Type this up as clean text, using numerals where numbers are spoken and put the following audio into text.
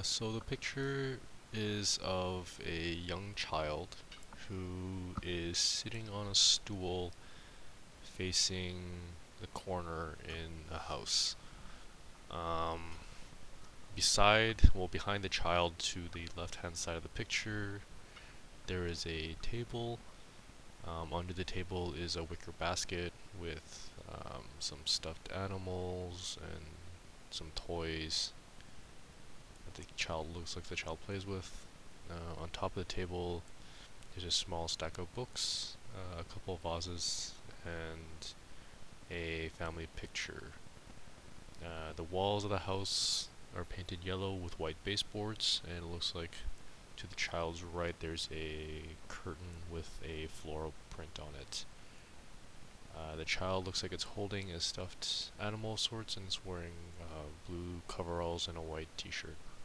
So the picture is of a young child who is sitting on a stool facing the corner in a house. Um, behind the child to the left-hand side of the picture, there is a table. Under the table is a wicker basket with some stuffed animals and some toys that the child looks like the child plays with. On top of the table is a small stack of books, a couple of vases, and a family picture. The walls of the house are painted yellow with white baseboards, and it looks like to the child's right there's a curtain with a floral print on it. The child looks like it's holding a stuffed animal of sorts and is wearing blue coveralls and a white t-shirt.